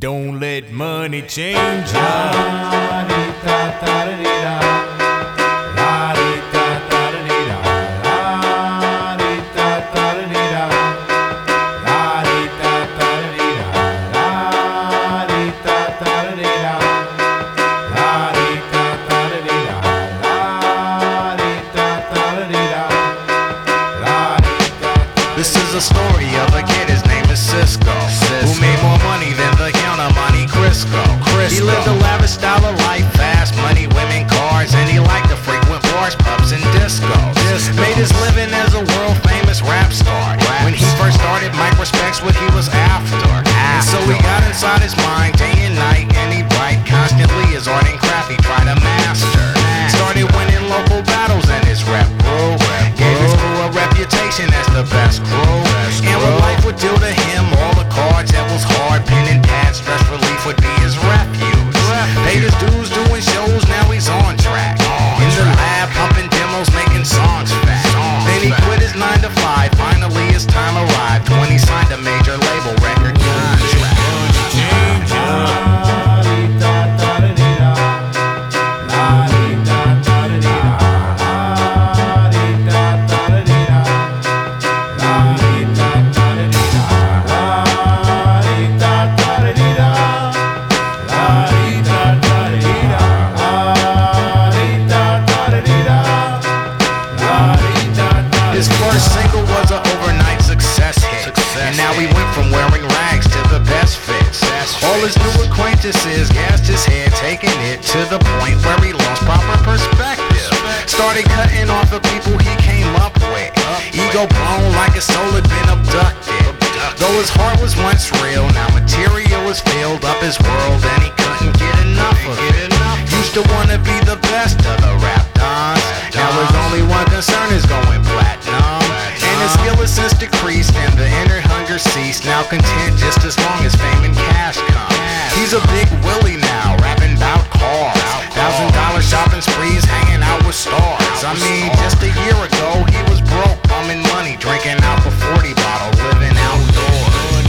Don't let money change ya. This is a story of a kid, his name is Cisco, who made more money than the Count of Monte Cristo. He lived a lavish style of life, fast money, women, cars, and he liked to frequent bars, pubs, and discos. Made his living as a world-famous rap star. When he first started, Mike respects what he was after. So he got inside his mind day and night, and he write constantly his art and craft he tried to master. Started winning local battles and his rep grew. Gave his crew a reputation as the best crew. And when life would deal to him all the cards that was hard, pen and pad, stress relief would be his refuge. Paid his dues doing shows, now he's on track. In the lab, pumping demos, making songs fat. Then he quit his 9 to 5, finally his time arrived when he signed a major label record contract. His first single was an overnight success hit, and now he went from wearing rags to the best fits. All his new acquaintances gassed his head, taking it to the point where he lost proper perspective. Started cutting off the people he came up with. Ego blown like his soul had been abducted. Though his heart was once real, now material has filled up his world, and he couldn't get enough of it. Used to wanna be the best of the rap dons. Now his only one concern is going platinum. And his skill has since decreased, and the inner hunger ceased. Now content just as long as fame and cash come. He's a big Willie now, rapping about cars. $1,000 shopping sprees, hanging out with stars. I mean, just a year ago he was broke, bumming money, drinking out for 40 bottles, living outdoors.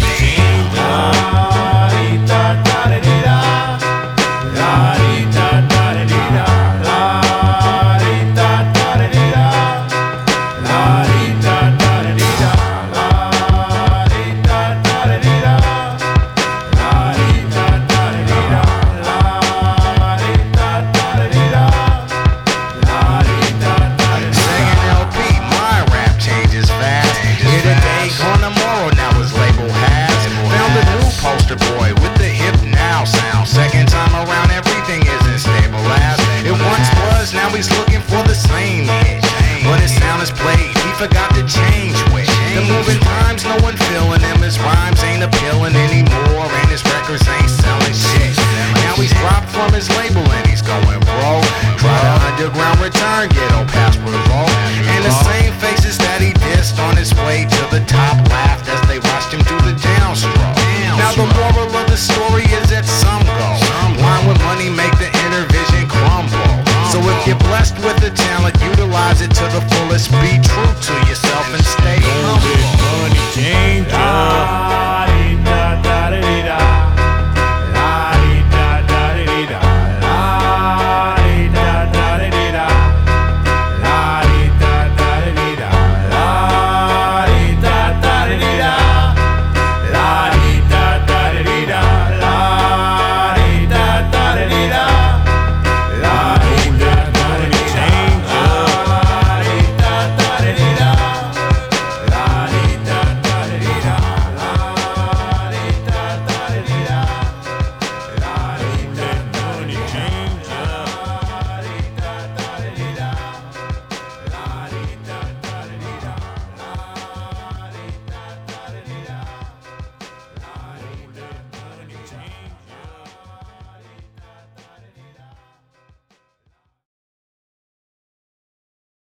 Boy with the hip now sound. Second time around, everything isn't stable as it once was. Now he's looking for the same hit, but his sound is played, he forgot to change with the moving times. No one feeling him, his rhymes ain't appealing anymore, and his records ain't selling shit. Now he's dropped from his label and he's going broke. Try to underground return, ghetto pass revolt, and the same faces that he dissed on his way to the top laughed as they watched him do the downstroke. Now the moral of the story is that some go blind with money, make the inner vision crumble. So if you're blessed with the talent, utilize it to the fullest. Be true to yourself and stay humble.